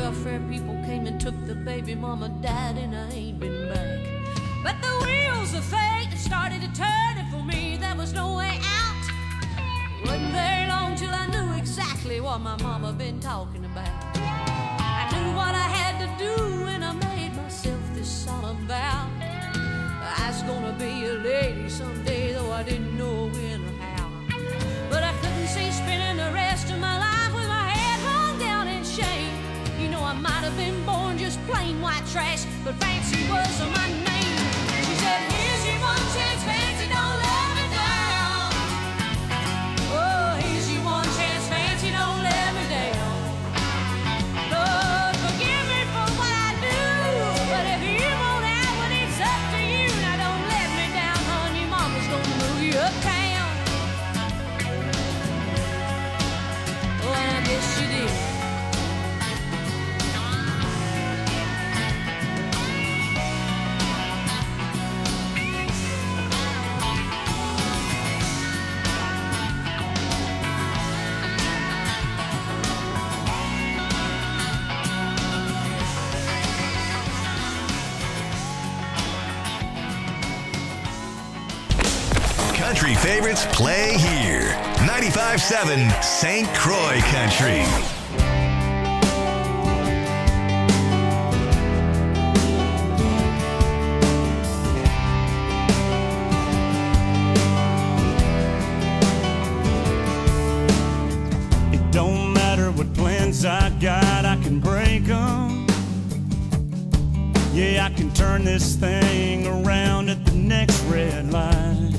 welfare people came and took the baby mama died, and I ain't been back. But the wheels of fate started to turn, and for me there was no way out. It wasn't very long till I knew exactly what my mama been talking about. I knew what I had to do, and I made myself this solemn vow. I was gonna be a lady someday, though I didn't know when or how. But I couldn't see spending the rest of my life with my head hung down in shame. You know, I might have been born just plain white trash, but Fancy was my name. She said, here's your one chance, Fancy, don't let me down. Oh, here's your one chance, Fancy, don't let me down. Lord, forgive me for what I do, but if you won't have what it's up to you, now don't let me down, honey, mama's gonna move you uptown. Oh, and I guess she did. Country favorites play here. 95.7 St. Croix Country. It don't matter what plans I got, I can break them. Yeah, I can turn this thing around at the next red light.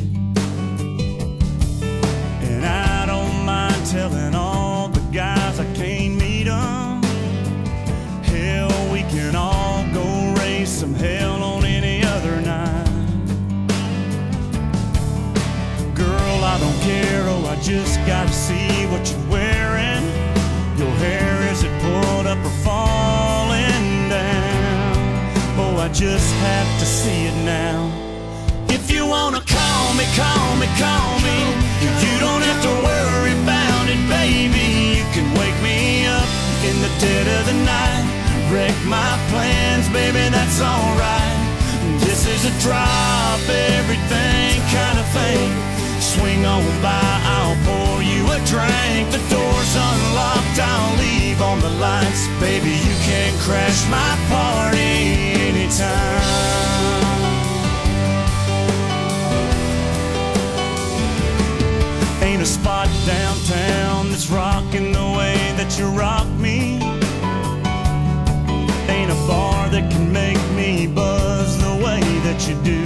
And I don't mind telling all the guys I can't meet them. Hell, we can all go raise some hell on any other night. Girl, I don't care, oh, I just gotta see what you're wearing. Your hair, is it pulled up or falling down? Oh, I just have to see it now. If you wanna call me, call me, call me. You don't have to worry about it, baby. You can wake me up in the dead of the night. Wreck my plans, baby, that's alright. This is a drop everything kind of thing. Swing on by, I'll pour you a drink. The door's unlocked, I'll leave on the lights. Baby, you can crash my party anytime. Ain't a spot downtown that's rocking the way that you rock me. Ain't a bar that can make me buzz the way that you do.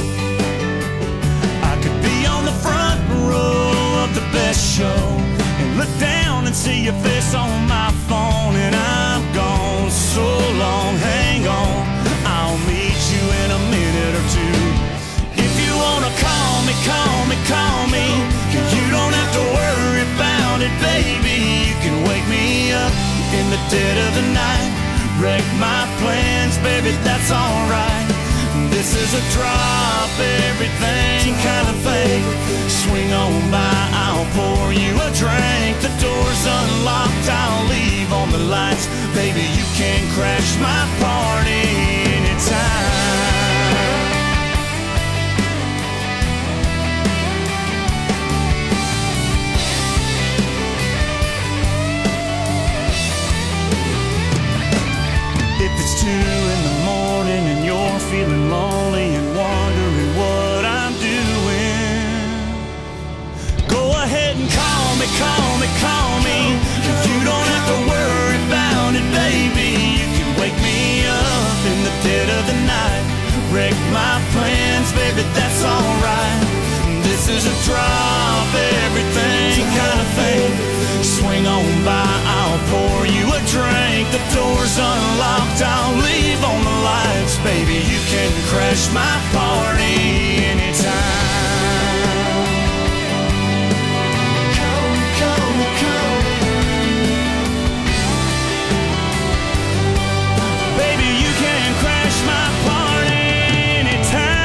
I could be on the front row of the best show and look down and see your face on my phone, and I'm gone so long, hang on, I'll meet you in a minute or two. If you wanna call me, call me, call me. You don't have to worry about it, baby. You can wake me up in the dead of the night. Wreck my plans, baby, that's alright. This is a drop everything kind of thing. Swing on by, I'll pour you a drink. The door's unlocked, I'll leave on the lights. Baby, you can crash my party anytime. If it's 2 in the morning and you're feeling lonely and wondering what I'm doing, go ahead and call me, call me, call me. You don't have to worry about it, baby. You can wake me up in the dead of the night. Wreck my plans, baby, that's alright. This is a drop everything kind of thing. Swing on by, I'll pour you a drink. The door's unlocked, I'll leave on the lights. Baby, you can crash my party anytime. Come, come, come. Baby, you can crash my party anytime.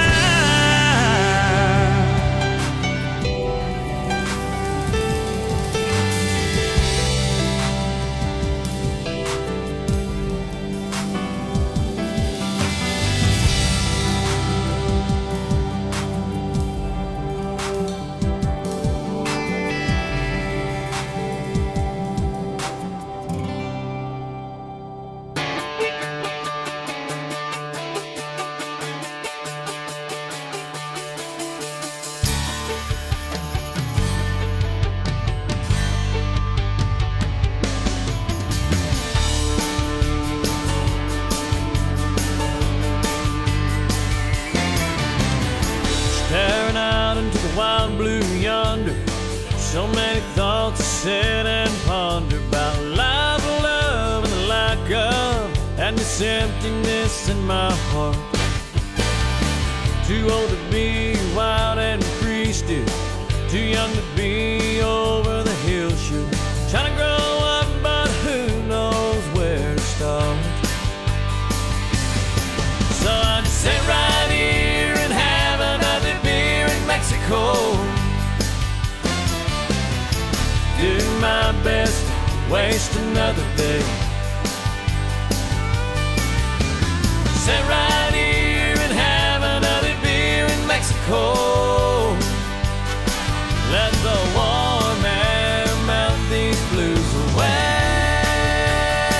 So many thoughts I sit and ponder about life, love, and the lack of, and this emptiness in my heart. Too old to be wild and free still, too young to be over the hill shoot. Trying to grow up, but who knows where to start. So I just sit right here and have another beer in Mexico. Do my best to waste another day. Sit right here and have another beer in Mexico. Let the warm air melt these blues away.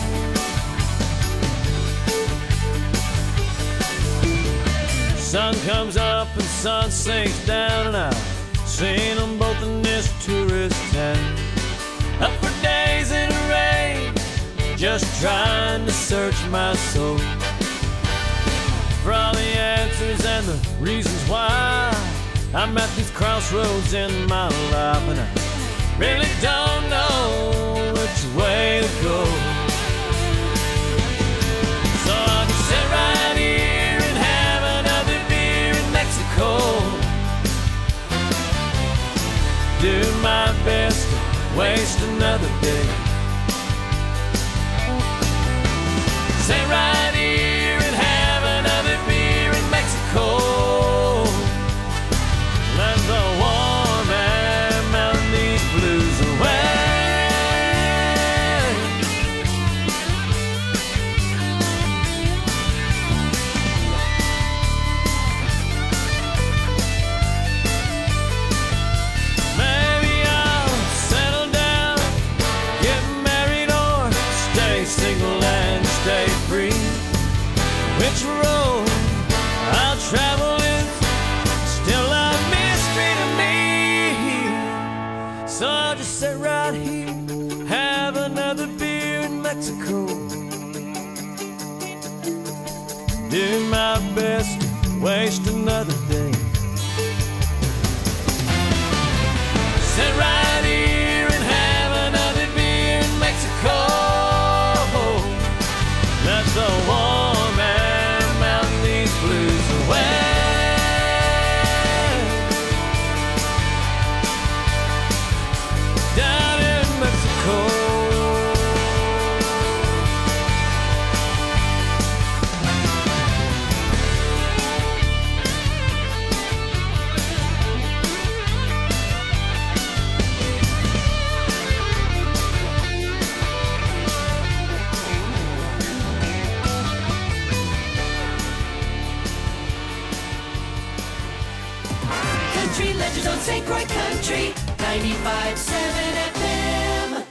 Sun comes up and sun sinks down, and I've seen them both in this tourist town. Up for days in the rain, just trying to search my soul for all the answers and the reasons why I'm at these crossroads in my life, and I really don't know which way to go. So I'll just sit right here and have another beer in Mexico. Do my best to waste another day. Sit right here and have another beer in Mexico. Let the warm air melt these blues away. Maybe I'll settle down, get married, or stay single and stay free. Which road I'll travel is still a mystery to me. So I'll just sit right here, have another beer in Mexico. Do my best to waste another day. Sit right here and have another beer in Mexico. Let the warm air melt these blues away. Down in Mexico. Country Legends on St. Croix Country 95.7 FM.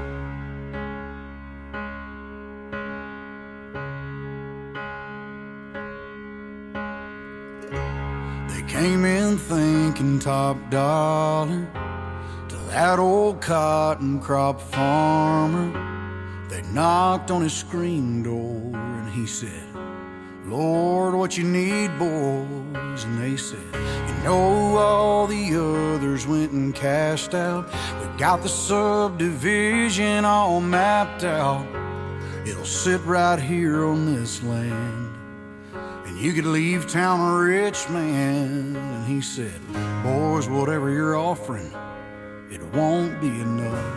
They came in thinking top dollar to that old cotton crop farmer. They knocked on his screen door and he said, Lord, what you need, boys? And they said, you know, all the others went and cashed out. We got the subdivision all mapped out. It'll sit right here on this land, and you could leave town a rich man. And he said, boys, whatever you're offering, it won't be enough.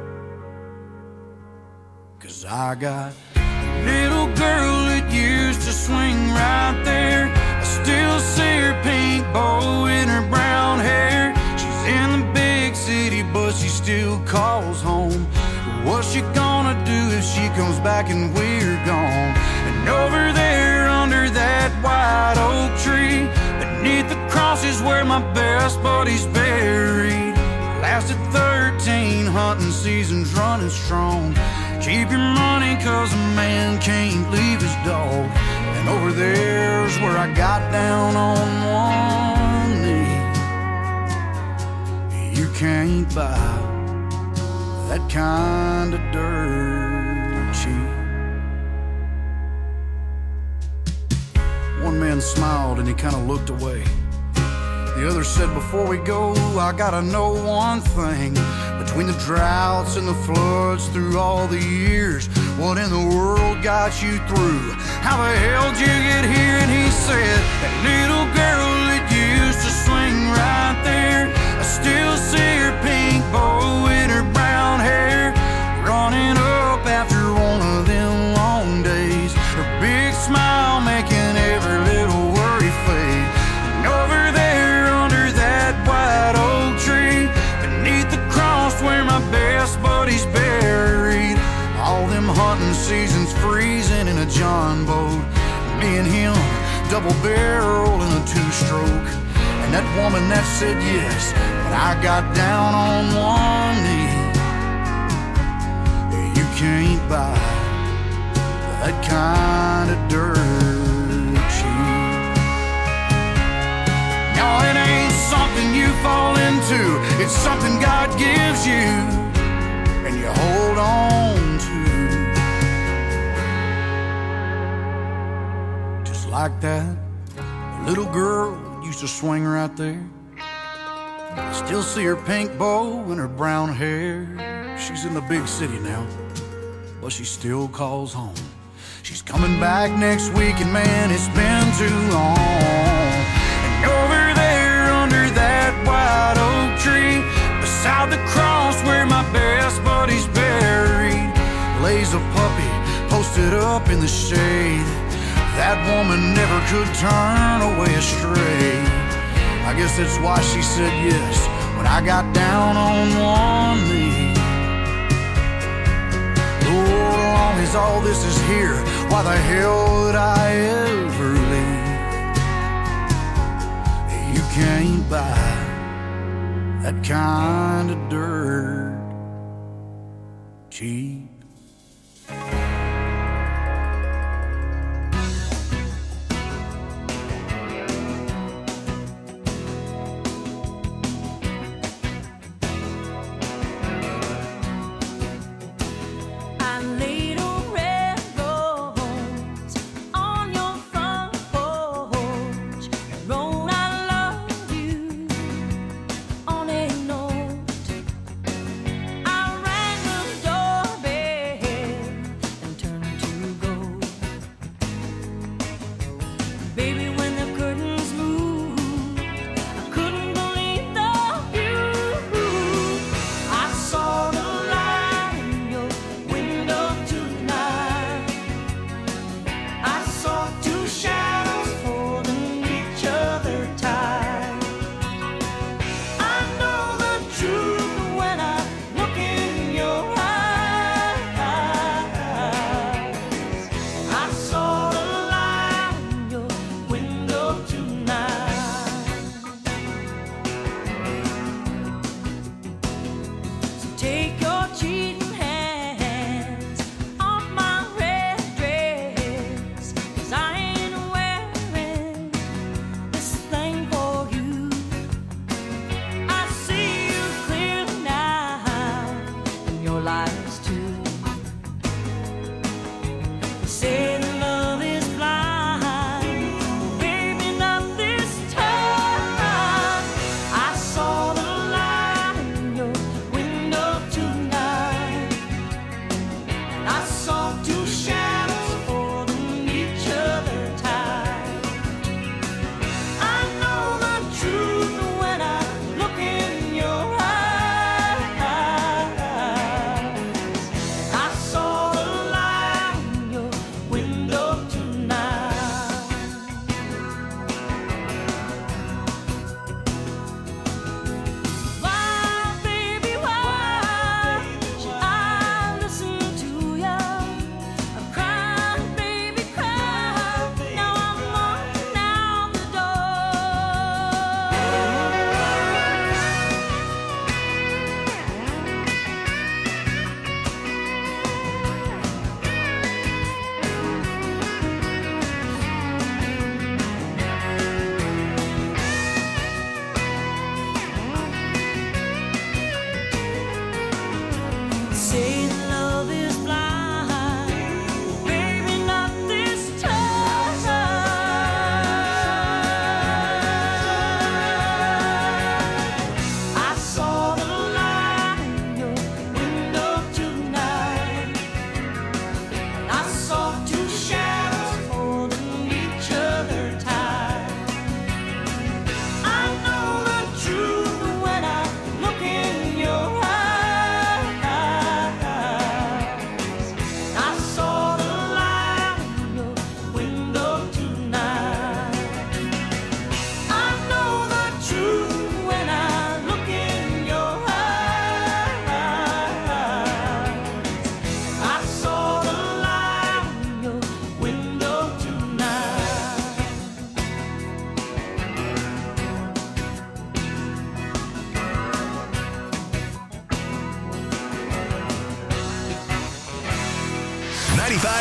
'Cause I got a little girl that used to swing right there. I still see her pink bow in her brown hair. She's in the big city, but she still calls home. What's she gonna do if she comes back and we're gone? And over there under that white oak tree, beneath the cross is where my best buddy's buried. Lasted 13 hunting seasons running strong. Keep your money 'cause a man can't leave his dog. And over there's where I got down on one knee. You can't buy that kind of dirt cheap. One man smiled and he kind of looked away. The other said, before we go, I gotta know one thing. Between the droughts and the floods through all the years, what in the world got you through? How the hell did you get here? And he said, that little girl that used to swing right there, I still see her pink bow in her brown hair, running up after one of them long days, her big smile making every little worry fade. And over there under that white oak tree, beneath the cross where my best buddy's buried, all them hunting seasons freezing in a John boat, me and him double barrel in a two-stroke. And that woman that said yes, but I got down on one knee. You can't buy that kind of dirt cheap. No, it ain't something you fall into, it's something God gives you and you hold on to. Just like that, the little girl used to swing right there. I still see her pink bow and her brown hair. She's in the big city now, but she still calls home. She's coming back next week, and man, it's been too long. And over there under that white oak tree, beside the cross where my best buddy's buried, lays a puppy posted up in the shade. That woman never could turn away astray. I guess that's why she said yes when I got down on one knee. Oh, as long as all this is here, why the hell would I ever leave? You can't buy that kind of dirt cheap.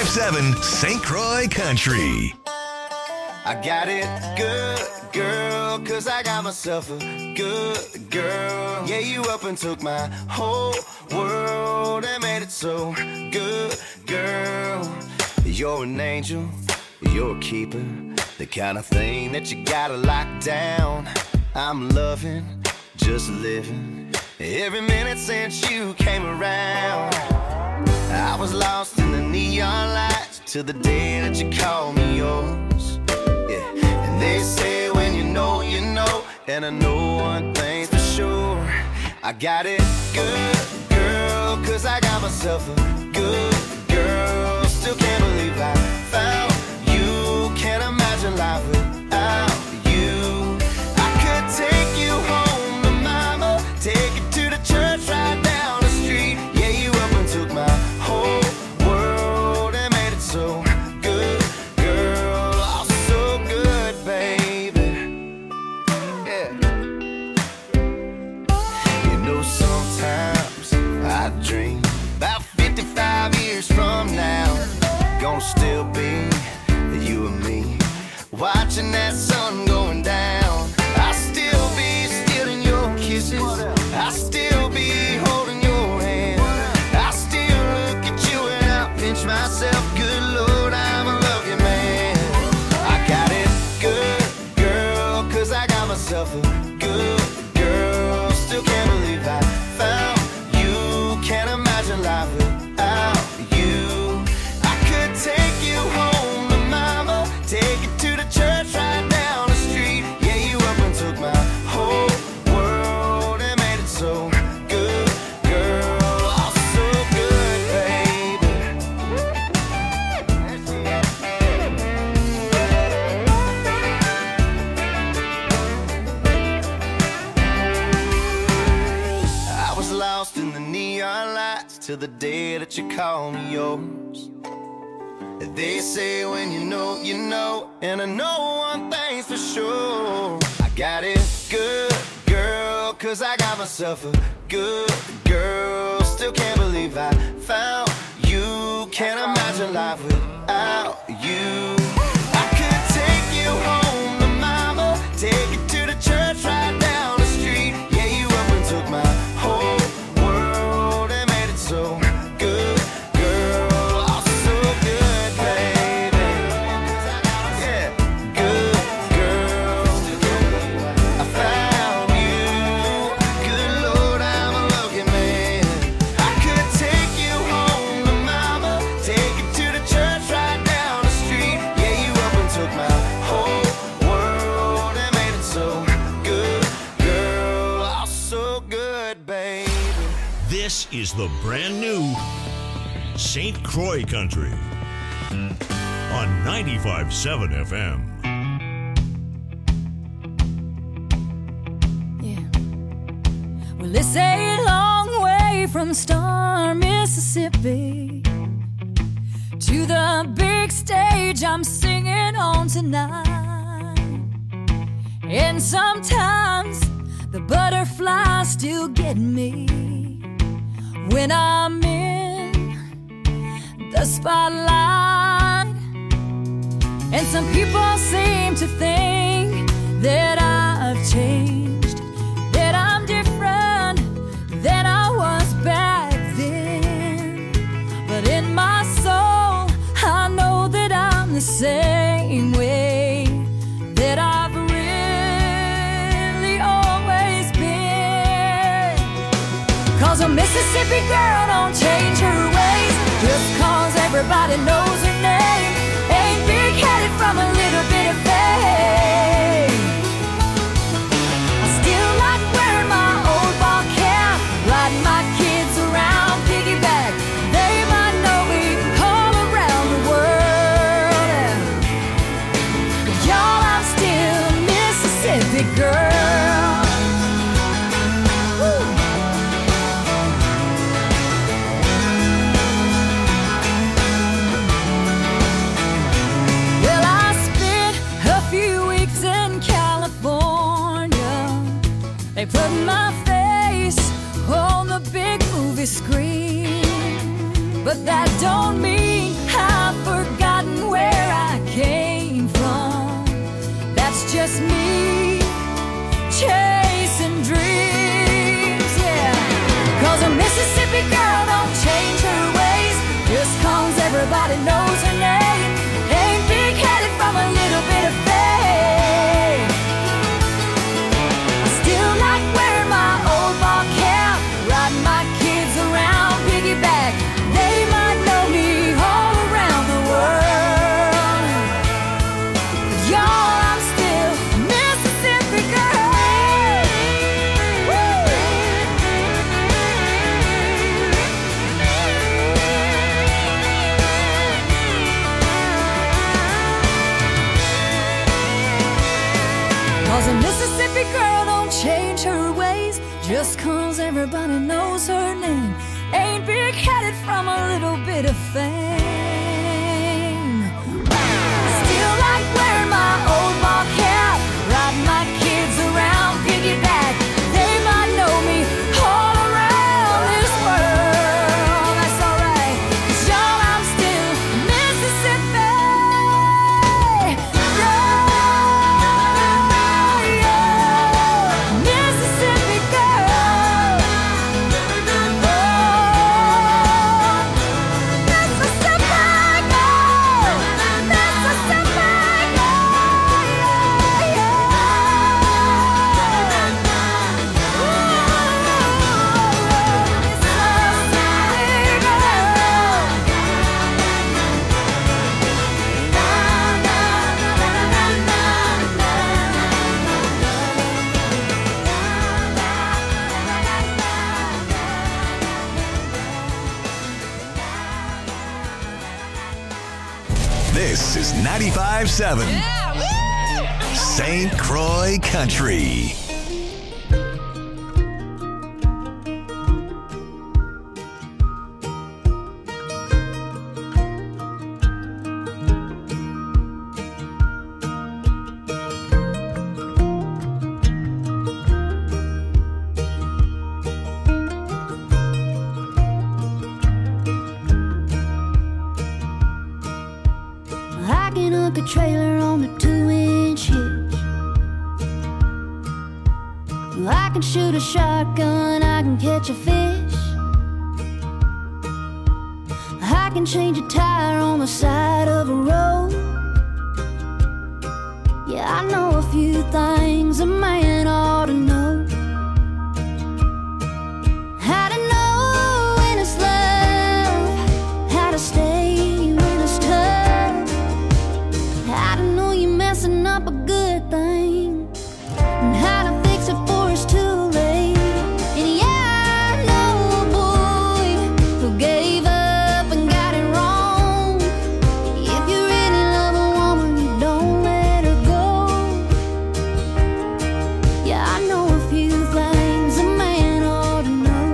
95.7 St. Croix Country. I got it good, girl, 'cause I got myself a good girl. Yeah, you up and took my whole world and made it so good, girl. You're an angel, you're a keeper, the kind of thing that you gotta lock down. I'm loving, just living, every minute since you came around. I was lost in the neon lights till the day that you called me yours. Yeah, and they say when you know, you know, and I know one thing's for sure. I got it good, girl, 'cause I got myself a good girl. Still can't believe I found you. Can't imagine life without you. I could take you home to mama, take you to the church right down the street. Yeah, you up and took my whole world and made it so good, girl. Oh, so good, baby. Yeah. You know, sometimes I dream about 55 years from now, gonna still be you and me, watching that sun going down. I'll still be stealing your kisses, I'll still be holding your hand, I'll still look at you and I'll pinch myself. Good Lord, I'm a lucky man. I got it good, girl, 'cause I got myself a good girl. Still can't believe I found you. Can't imagine life without you. I could take you home to mama, take you to the church right down the street. Yeah, you up and took my whole world and made it so good, girl. Oh, so good, baby. I was lost in the neon lights till the day that you called me yours. They say when you know, you know, and I know one thing's for sure. I got it good, girl, 'cause I got myself a good girl. Still can't believe I found you. Can't imagine life without you. I could take you home to mama, take you to the church right down the street. Yeah, you up and took my whole world and made it so good, girl. Oh, so good, baby. Yeah, good girl. I found you. Good Lord, I'm a lucky man. I could take you home to mama, take you to the church right down the street. Yeah, you up and took my whole world and made it so good, girl. Oh, so good, baby. This is the brand new St. Croix Country on 95.7 FM. Yeah. Well, it's a long way from Star, Mississippi to the big stage I'm singing on tonight. And sometimes the butterflies still get me when I'm in the spotlight. And some people seem to think that I've changed, that I'm different than I was back then. But in my soul, I know that I'm the same way that I've really always been. 'Cause a Mississippi girl don't change her ways just 'cause everybody knows her name. Ain't big-headed from a little bit of fame. I still like wearing my old ball cap, riding my kids around piggyback. They might know me all around the world. But y'all, I'm still a Mississippi girl. Woo. everybody knows her name. Ain't big-headed from a little bit of fame. I still like wearing my old ball cap, riding my kids around piggyback. They might know me all around the world, but y'all, I'm still a Mississippi girl. Woo! Cause a Mississippi girl don't change her ways just cause everybody knows her name. Ain't big-headed from a little bit of fame. Still like wearing my old ball cap, riding my kids around piggyback. They might know me all around this world. That's alright, 'cause y'all, I'm still Mississippi girl. Mississippi girl. This is 95.7 St. Croix Country. I can hook a trailer on a 2-inch hitch. I can shoot a shotgun, I can catch a fish. I can change a tire on the side of a road. Yeah, I know a few things a man ought to know. How to know when it's love, how to stay when it's tough, how to know you're messing up a good thing, and how to fix it before it's too late. And yeah, I know a boy who gave up and got it wrong. If you really love a woman, you don't let her go. Yeah, I know a few things a man ought to know.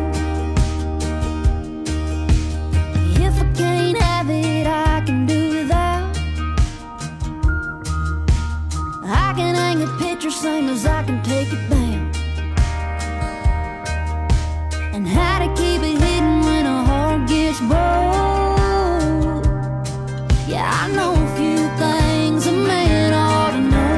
If I can't have it, I can do without. I can hang a picture same as I can take it down. And how to keep it hidden when a heart gets broke. Yeah, I know a few things a man ought to know.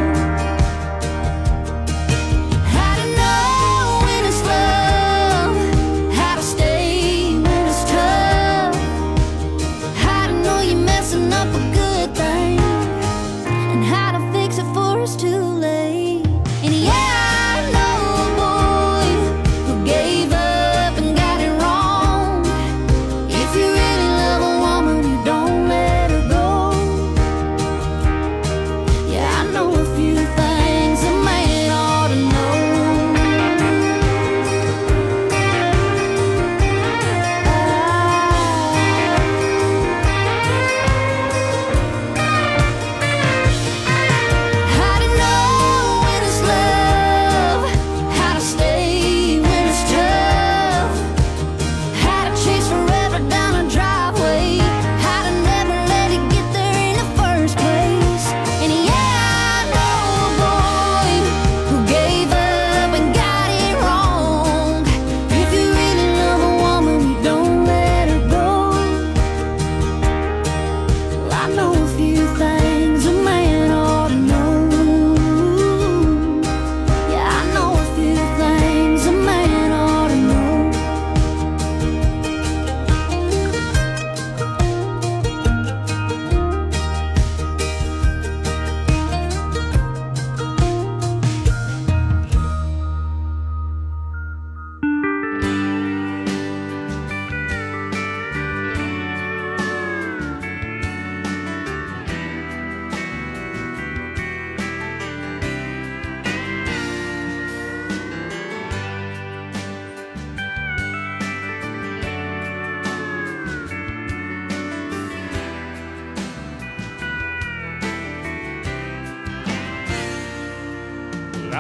How to know when it's love, how to stay when it's tough, how to know you're messing up a good thing, and how to fix it before it's too late. And yeah, I know a boy who gave up and got it wrong. If you really love a woman, you don't let her go.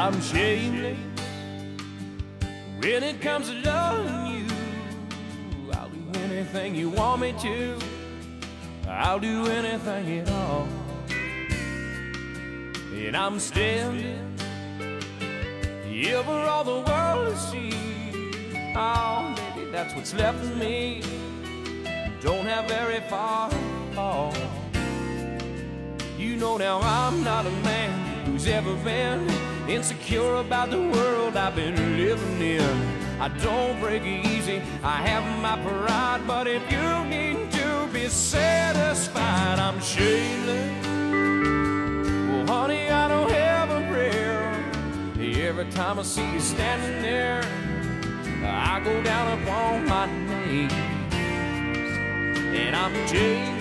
I'm shameless when it comes to loving you. I'll do anything you want me to. I'll do anything at all. And I'm standing here for all the world to see. Oh, maybe that's what's left of me. Don't have very far to fall. You know now I'm not a man who's ever been insecure about the world I've been living in. I don't break easy, I have my pride, but if you need to be satisfied, I'm shameless. Well, honey, I don't have a prayer. Every time I see you standing there, I go down upon my knees. And I'm Jay.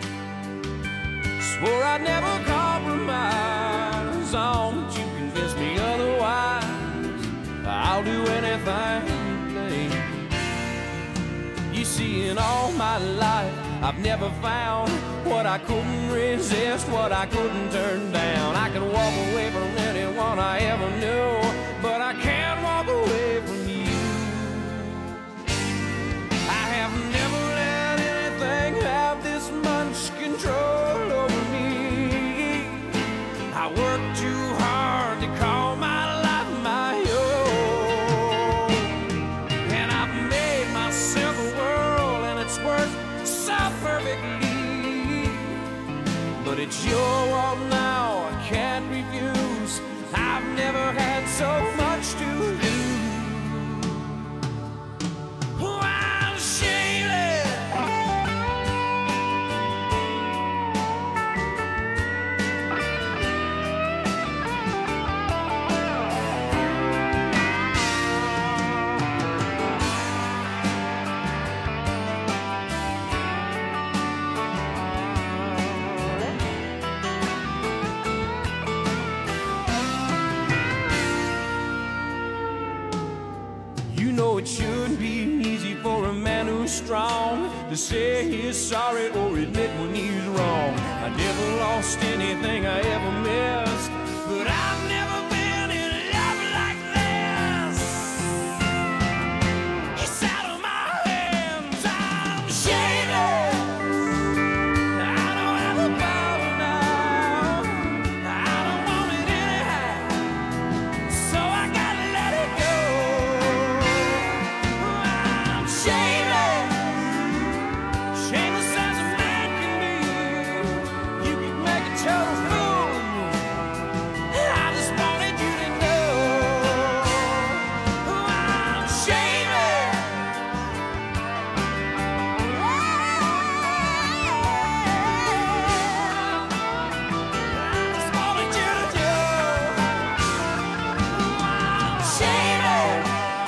Swore I'd never compromise. Don't you convince me otherwise. I'll do anything you please. You see, in all my life, I've never found what I couldn't resist, what I couldn't turn down. I can walk away from anyone I ever knew, but I can't walk away from you. I have never let anything have this much control over me. I work too hard to call my life my own, and I've made myself a world, and it's worked so perfectly. But it's your world now, I can't refuse. I've never had so much to lose. Oh, I'm shameless. It shouldn't be easy for a man who's strong to say he's sorry or admit when he's wrong. I never lost anything I ever missed, but I've never been in love like this. It's out of my hands, I'm shameless. I don't have a power now, I don't want it anyhow, so I gotta let it go. Shameless as a man can be. You can make a total fool of me. I just wanted you to know I'm shameless. I just wanted you to know I'm shameless.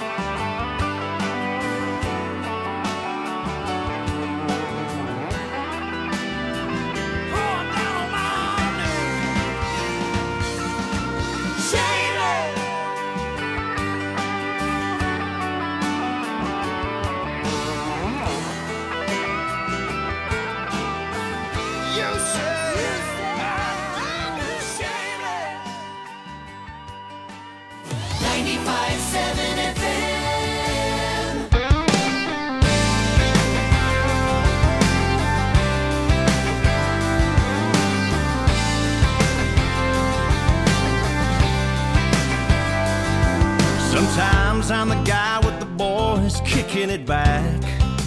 Sometimes I'm the guy with the boys kicking it back,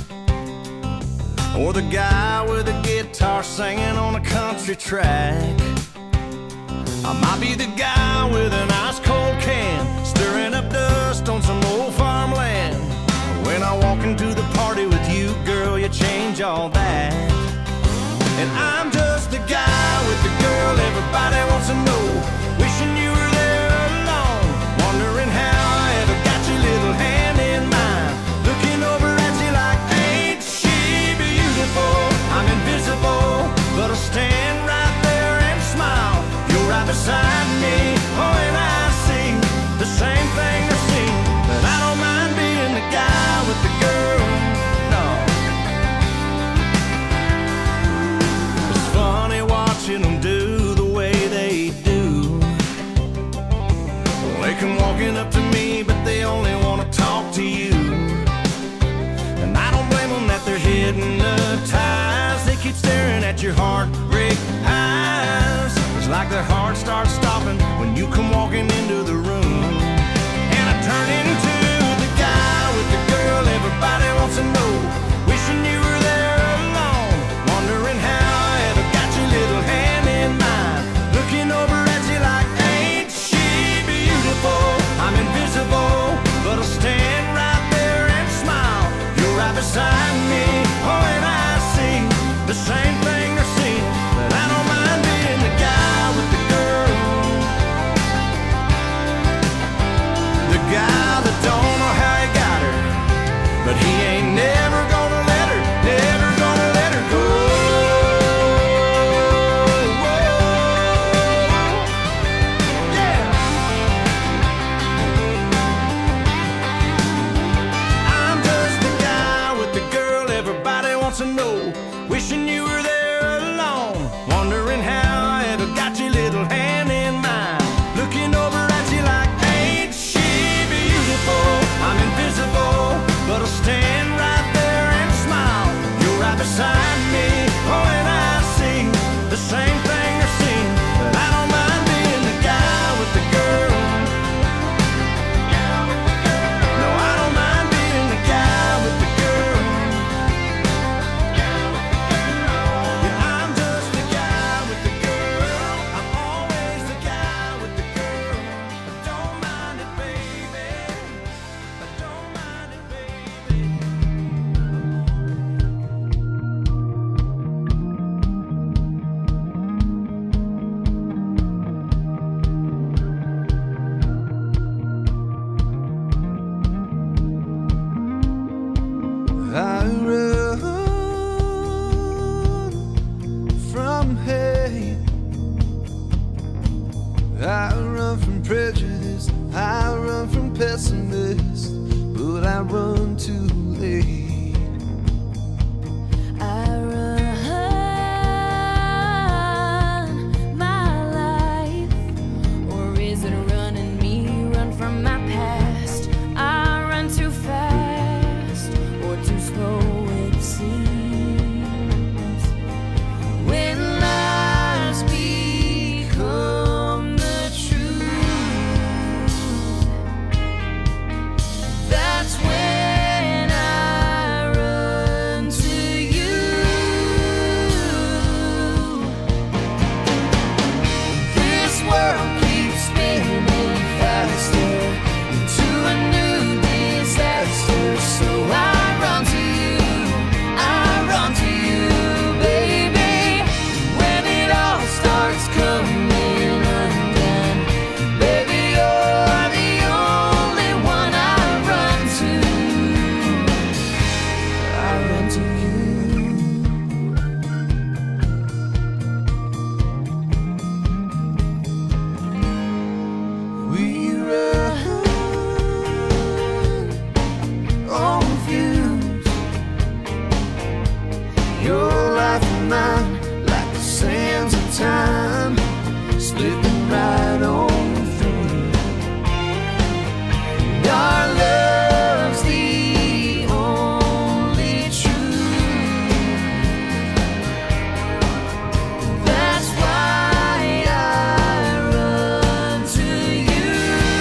or the guy with a guitar singing on a country track. I might be the guy with an ice cold can stirring up dust on some old farmland. When I walk into the party with you, girl, you change all that. And I'm just the guy with the girl everybody wants to know, wishing you were there alone, wondering how I ever got your little hand in mine, looking over at you like, ain't she beautiful? I'm invisible, but I stand right there and smile. You're right beside me, oh, and I see the same thing I see. But I don't mind being the guy with the girl, no. It's fun your heartbreak eyes. It's like their heart starts stopping when you come walking into the room. And I turn into the guy with the girl everybody wants to know. Wishing you were there alone, wondering how I ever got your little hand in mine. Looking over at you like, ain't she beautiful? I'm invisible, but I'll stand right there and smile. You're right beside me, oh, and I see the same thing they're seeing. But I don't mind being the guy with the girl, the guy that don't know how he got her, but he ain't never gonna let her, never gonna let her go. Yeah. I'm just the guy with the girl everybody wants to know. Wishing you were there alone, wondering how I ever got your little hand in mine. Looking over at you like, ain't she beautiful? I'm invisible, but I'll stand right there and smile. You're right beside me, oh, and I see the same thing they're seeing. But I don't mind being the guy with the girl. No, I don't mind being the guy with the girl. Yeah, I'm just the guy with the girl. I'm always the guy with the girl. I don't mind it, baby. I don't mind it, baby. I run from hate. I run from prejudice. I run from pessimists. But I run too late. I run my life, or is it running me? Run from my past. I run too fast, or too slow it seems. When lies become the truth, that's when I run to you. This world keeps spinning faster into a new disaster, so I run to you. I run to you, baby. When it all starts coming undone, baby, you're the only one I run to. I run to you. We run on views. Your life and mine, like the sands of time, slipping right on through. And our love's the only truth. That's why I run to you.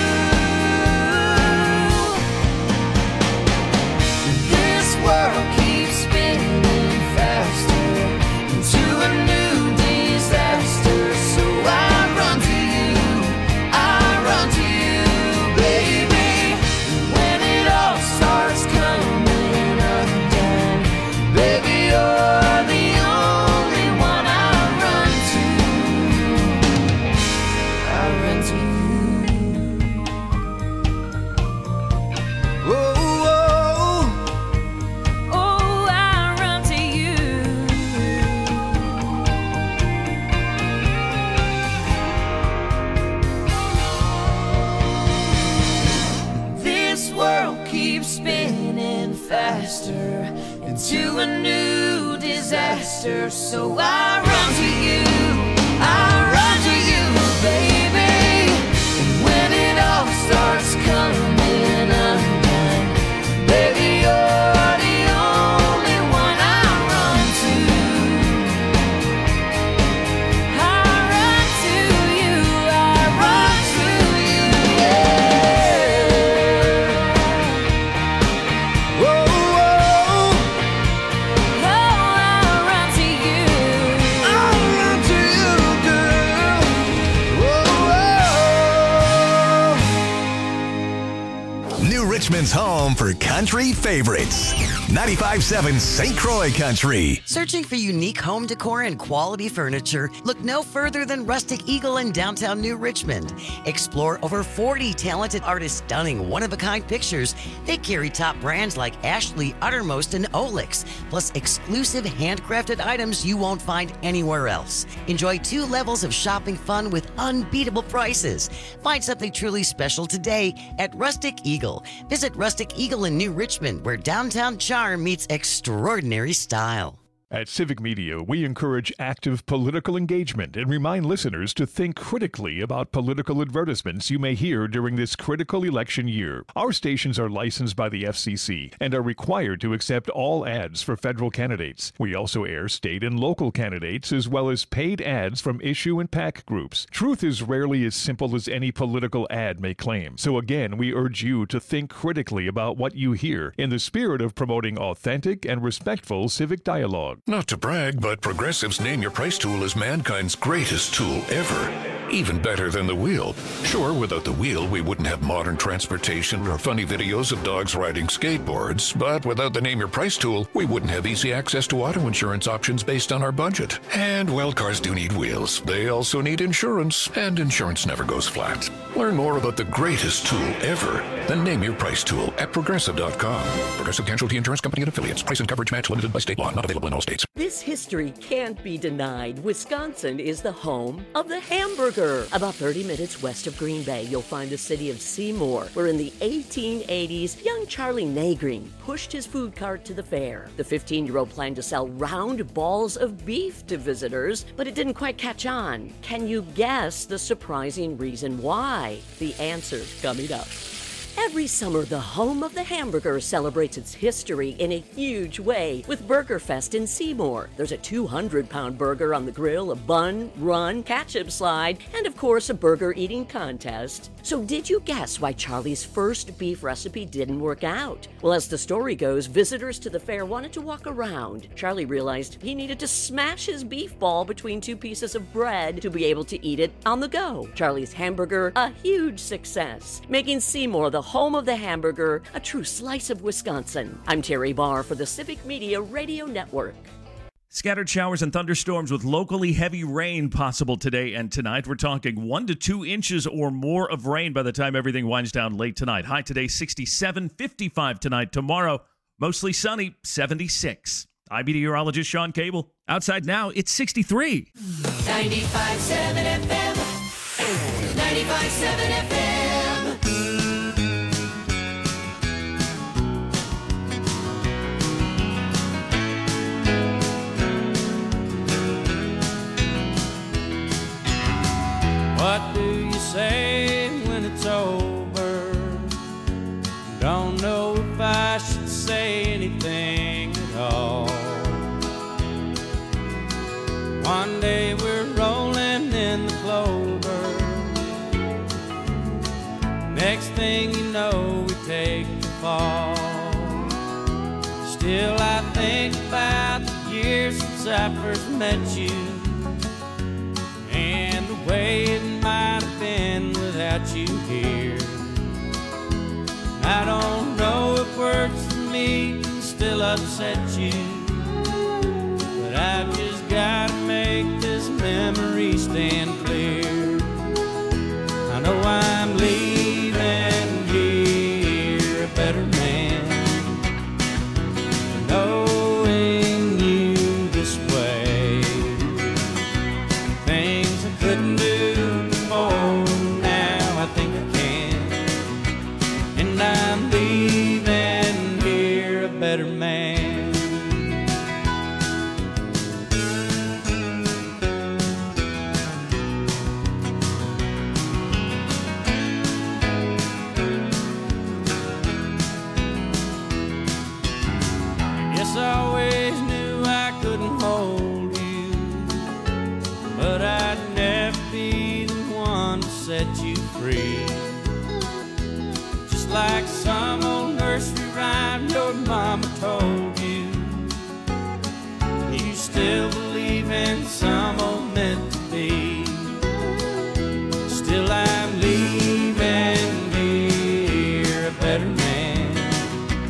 This world keeps spinning faster into a new disaster, so I run to you. I run to you, baby. When it all starts coming undone, baby, you're the only one I run to. I run to you. Oh, oh, I run to you. This world keeps spinning faster into a new disaster, so I run to you. I run to you, baby. And when it all starts coming undone, baby, you're the only one I run to. your country favorites. 95.7 St. Croix Country. Searching for unique home decor and quality furniture? Look no further than Rustic Eagle in downtown New Richmond. Explore over 40 talented artists' stunning one-of-a-kind pictures. They carry top brands like Ashley, Uttermost, and Olix, plus exclusive handcrafted items you won't find anywhere else. Enjoy 2 levels of shopping fun with unbeatable prices. Find something truly special today at Rustic Eagle. Visit Rustic Eagle in New Richmond, where downtown charm meets extraordinary style. At Civic Media, we encourage active political engagement and remind listeners to think critically about political advertisements you may hear during this critical election year. Our stations are licensed by the FCC and are required to accept all ads for federal candidates. We also air state and local candidates as well as paid ads from issue and PAC groups. Truth is rarely as simple as any political ad may claim. So again, we urge you to think critically about what you hear in the spirit of promoting authentic and respectful civic dialogue. Not to brag, but Progressive's Name Your Price tool is mankind's greatest tool ever. Even better than the wheel. Sure, without the wheel, we wouldn't have modern transportation or funny videos of dogs riding skateboards. But without the Name Your Price tool, we wouldn't have easy access to auto insurance options based on our budget. And, well, cars do need wheels. They also need insurance, and insurance never goes flat. Learn more about the greatest tool ever, the Name Your Price tool at Progressive.com. Progressive Casualty Insurance Company and Affiliates. Price and coverage match limited by state law. Not available in all states. This history can't be denied. Wisconsin is the home of the hamburger. About 30 minutes west of Green Bay, you'll find the city of Seymour, where in the 1880s, young Charlie Nagreen pushed his food cart to the fair. The 15-year-old planned to sell round balls of beef to visitors, but it didn't quite catch on. Can you guess the surprising reason why? The answer's coming up. Every summer, the home of the hamburger celebrates its history in a huge way with Burgerfest in Seymour. There's a 200-pound burger on the grill, a bun, run, ketchup slide, and of course a burger eating contest. So did you guess why Charlie's first beef recipe didn't work out? Well, as the story goes, visitors to the fair wanted to walk around. Charlie realized he needed to smash his beef ball between 2 pieces of bread to be able to eat it on the go. Charlie's hamburger, a huge success, making Seymour the home of the hamburger, a true slice of Wisconsin. I'm Terry Barr for the Civic Media Radio Network. Scattered showers and thunderstorms with locally heavy rain possible today and tonight. We're talking 1 to 2 inches or more of rain by the time everything winds down late tonight. High today, 67, 55 tonight. Tomorrow, mostly sunny, 76. I'm meteorologist Sean Cable. Outside now, it's 63. 95.7 FM. 95.7 FM. What do you say when it's over? Don't know if I should say anything at all. One day we're rolling in the clover. Next thing you know, we take the fall. Still I think about the years since I first met you, and the way it might have been without you here. I don't know if words for me can still upset you, but I've just gotta make this memory stand clear. I know I'm leaving here a better man, knowing you this way. Things I couldn't do before, now I think I can. And I'm leaving here a better man. Yes, I always knew I couldn't hold you, but I'd never be the one to set you free. Just like some old nursery rhyme your mama told you, you still believe in some old meant to be. Still I'm leaving here a better man,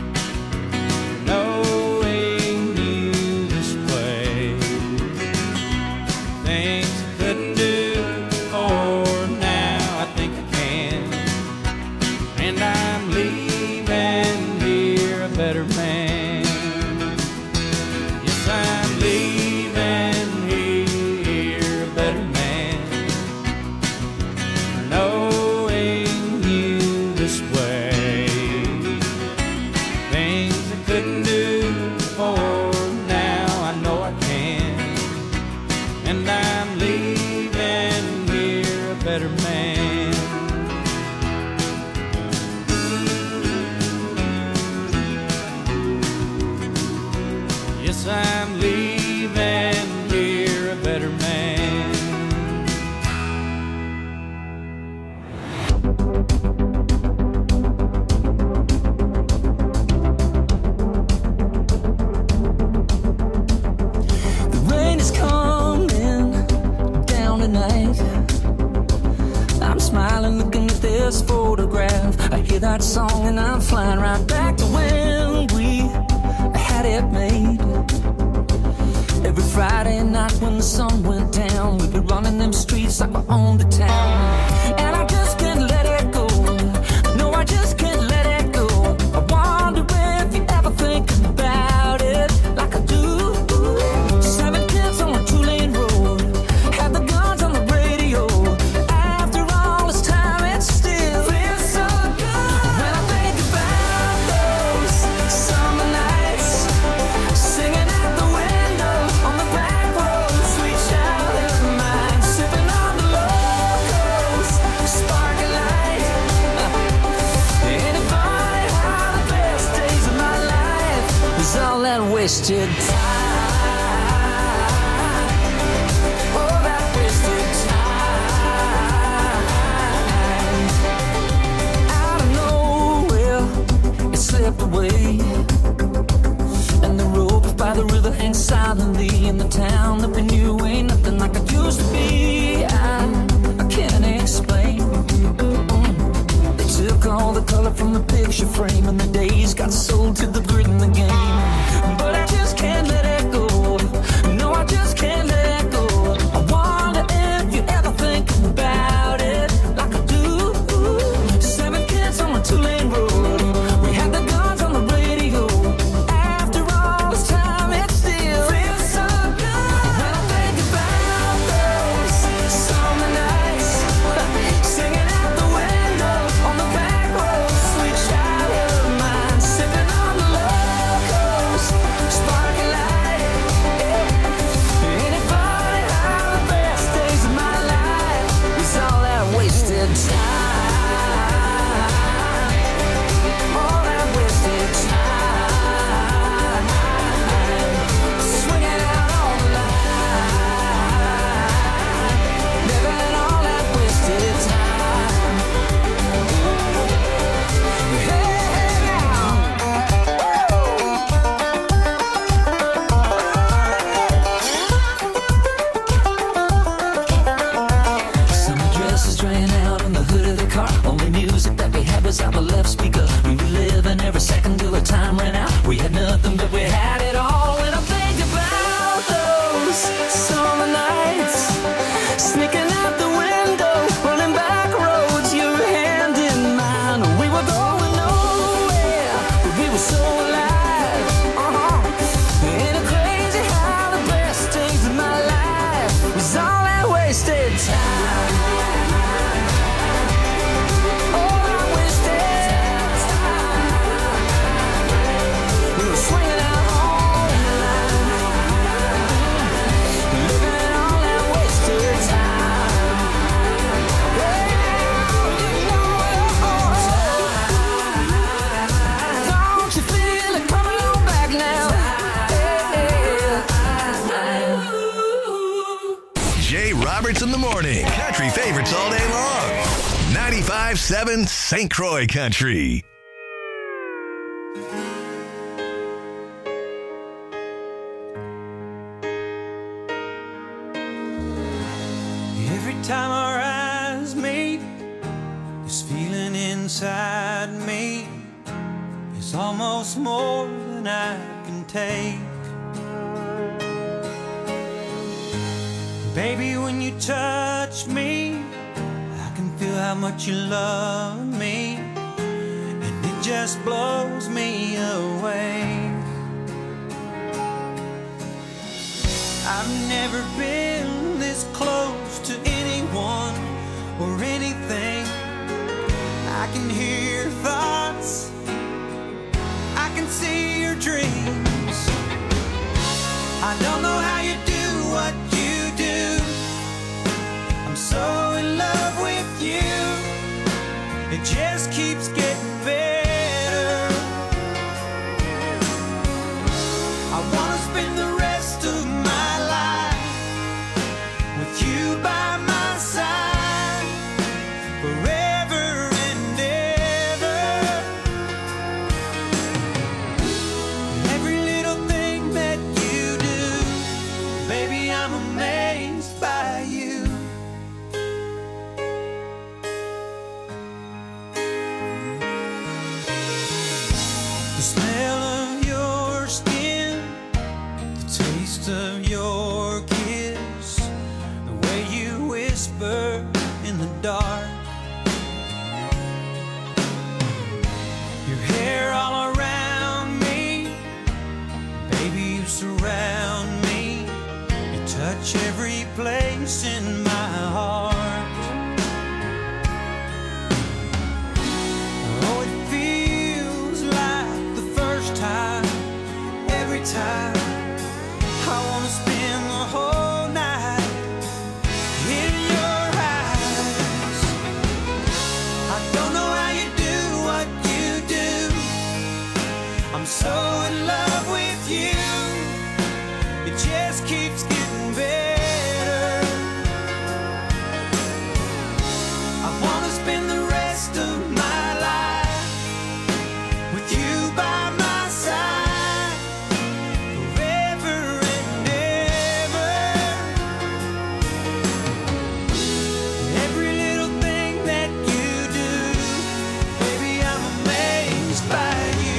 that song and I'm flying right back to when we had it made. Every Friday night when the sun went down, we'd be running them streets like we owned the town. And I just can't let it go. No, I just can't let it go. I wonder if you ever think about it like I do. 7 kids on a 2-lane road, had the guns on the radio. After all this time, it still feels so good. When I think about those summer nights, singing out the window on the back road, sweet childhood of mine, sipping on the locals, sparkling light. Anybody how the best days of my life is all that wasted time. Oh, that wasted time. Out of nowhere, it slipped away, and the rope by the river hangs silently in the town that we knew ain't nothing like it used to be. I can't explain. They took all the color from the picture frame, and the days got sold to the grit in the game. But I just can't let it go. No, I just can't let it go. I wonder if you ever think about it like I do. 7 kids on a 2-lane road, we had the guns on the radio. After all this time, it still feels so good. When I think about those summer nights, singing out the window on the back road, sweet childhood of mine, sipping on the locals, sparkling light. Anybody how the best days of my life is all that wasted time. All that wasted time. Swinging out on the line, living all that wasted time. Hey, now. Summer dresses draining out in the hood of the car. Only music that we had was out the left speaker. We were living every second till the time ran out. We had nothing, but we had it all. And I think about those summer nights, sneaking out the window, running back roads, your hand in mine. We were going nowhere, but we were so alive. Ain't it crazy how the best days of my life was all that wasted time? All that wasted time. We were swinging out on the line, living all that wasted time. Don't you feel it coming on back now? Jay Roberts in the morning. Country favorites all day long. 95.7 St. Croix Country. Every time our eyes meet, this feeling inside me is almost more than I can take. Baby, when you touch me, I can feel how much you love me, and it just blows me away. I've never been this close to anyone or anything. I can hear your thoughts, I can see your dreams. I don't know how you do what you do. I'm so in love with you. It just keeps getting better. I wanna spend the rest of my life with you by my side, forever and ever. Every little thing that you do, baby, I'm amazed by you. whisper in the dark. Your hair all around me, baby, you surround me. You touch every place in my heart. Oh, it feels like the first time, every time. I wanna spend the whole night in your eyes. I don't know how you do what you do. I'm so in love with you. It just keeps getting better. I wanna spend the rest of my life with you by my side, forever and ever. Every little thing that you do, baby, I'm amazed by you.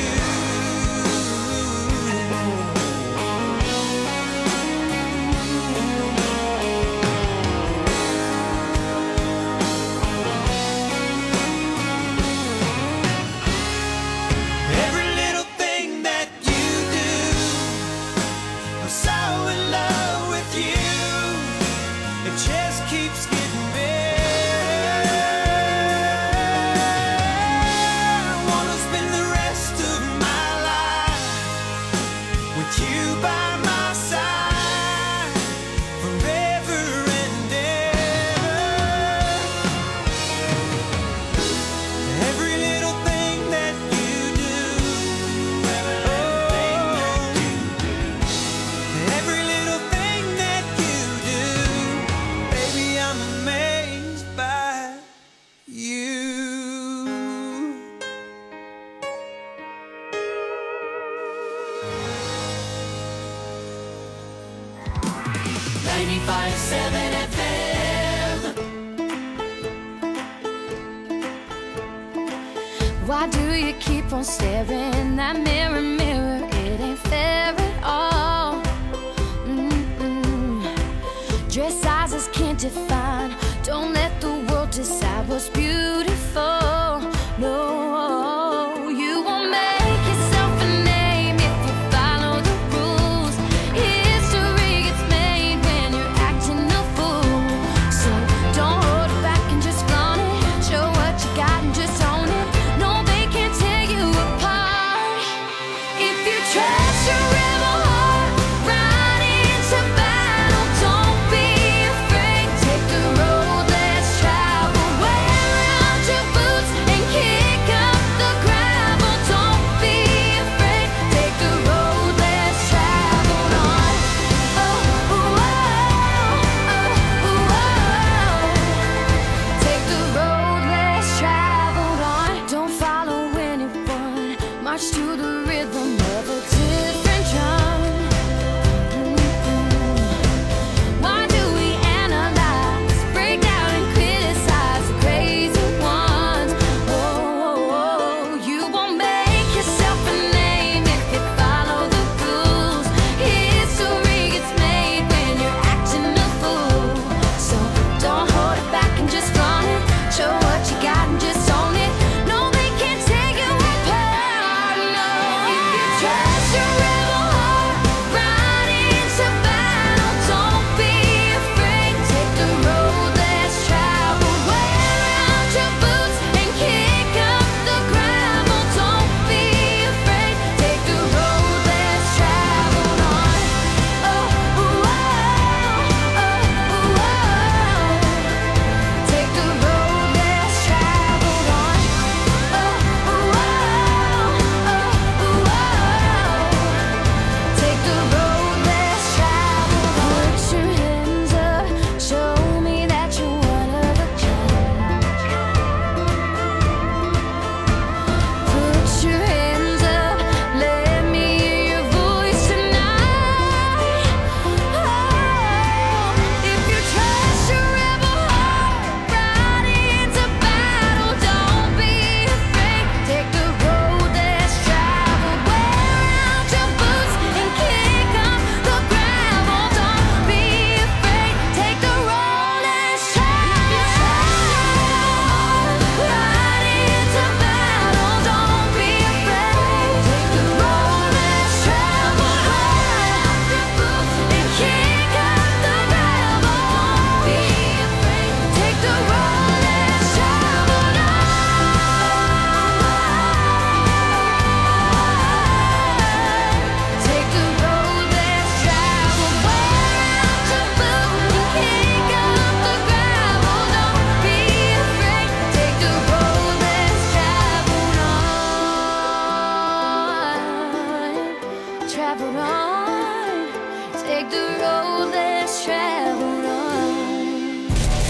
Every little thing that you do, I'm so in love with you. It just keeps getting better. I wanna spend the rest of my life with you by my side, forever and ever. Every little thing that you do, every little thing that you do, baby, I'm amazed by you. 95.7 FM. Why do you keep on staring? That mirror, mirror, it ain't fair at all. Dress sizes can't define. Don't let the world decide what's beautiful. No, you won't make yourself a name if you follow the rules. History gets made when you're acting a fool. So don't hold it back and just flaunt it. Show what you got and just own it. No, they can't tear you apart. If you trust your rebel heart right into battle, don't be afraid. Take the road less traveled. Wear out your boots and kick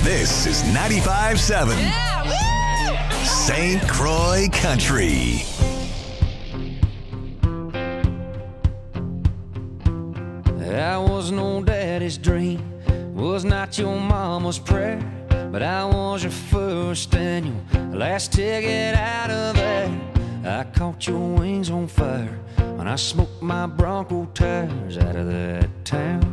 This is 95.7 St. Croix Country. I was no daddy's dream, was not your mama's prayer, but I was your first and your last ticket out of there. I caught your wings on fire when I smoked my Bronco tires out of that town.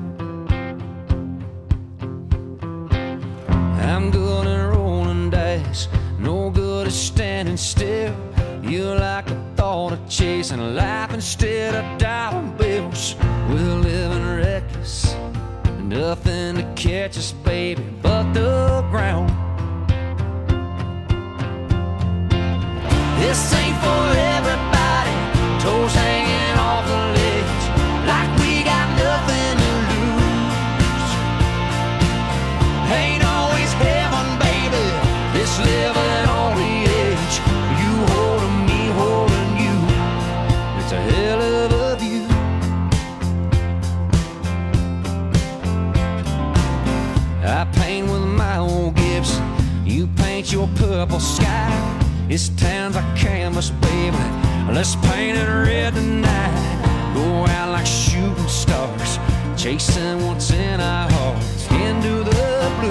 I'm good at rolling dice, no good at standing still. You like the thought of chasing life instead of dollar bills. We're living reckless, nothing to catch us, baby, but the ground. This ain't for everybody, toes hanging off the ledge, like we got nothing to lose. Ain't always heaven, baby, this living on the edge. You holding me, holding you, it's a hell of a view. I paint with my old Gibson, you paint your purple sky. This town's a canvas, baby, let's paint it red tonight. Go out like shooting stars, chasing what's in our hearts, into the blue.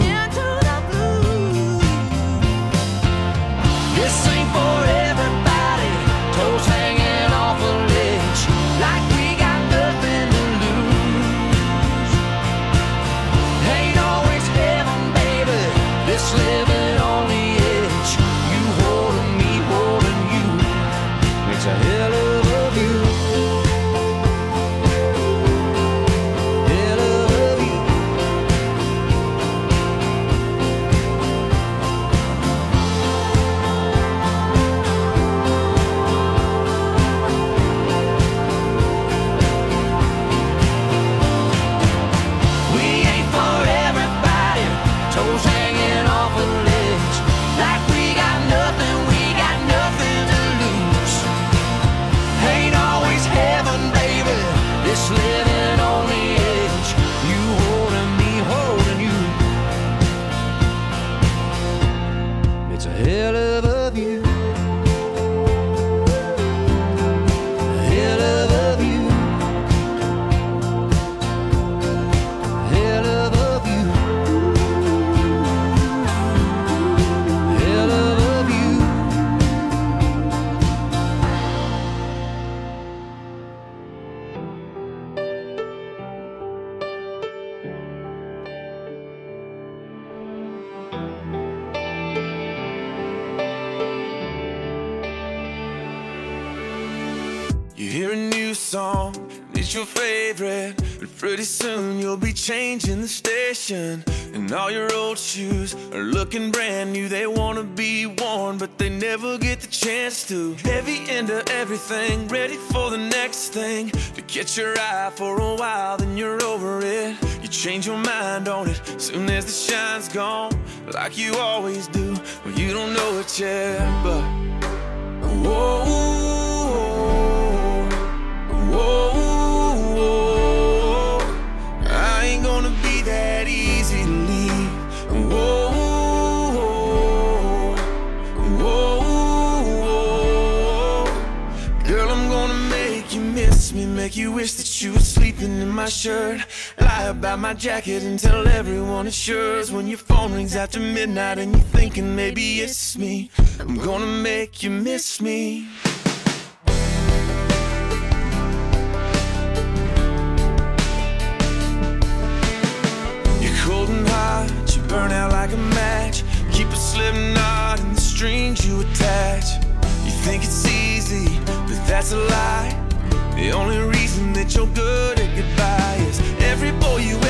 This ain't for everybody, toes hanging off a ledge, like we got nothing to lose. Ain't always heaven, baby, this living on the edge. You holding me, holding you, it's a hell of a view. Hell of a view. We ain't for everybody, toes hanging off a ledge, like we got nothing to lose. Ain't always heaven, baby, this living on the edge. You holding me, holding you, it's a hell of a view. Hell of a view. Hell of a view. Hell of a view. You hear a new song, it's your favorite, but pretty soon you'll be changing the station. And all your old shoes are looking brand new. They wanna be worn, but they never get the chance to. Heavy into everything, ready for the next thing. To catch your eye for a while, then you're over it. You change your mind on it, soon as the shine's gone, like you always do. Well, you don't know it yet, but whoa. Whoa, I ain't gonna be that easy to leave. Whoa, whoa, girl, I'm gonna make you miss me, make you wish that you were sleeping in my shirt. Lie about my jacket and tell everyone it's yours. When your phone rings after midnight and you're thinking maybe it's me, I'm gonna make you miss me. Cold and hot, you burn out like a match. Keep a slip knot in the strings you attach. You think it's easy, but that's a lie. The only reason that you're good at goodbye is every boy you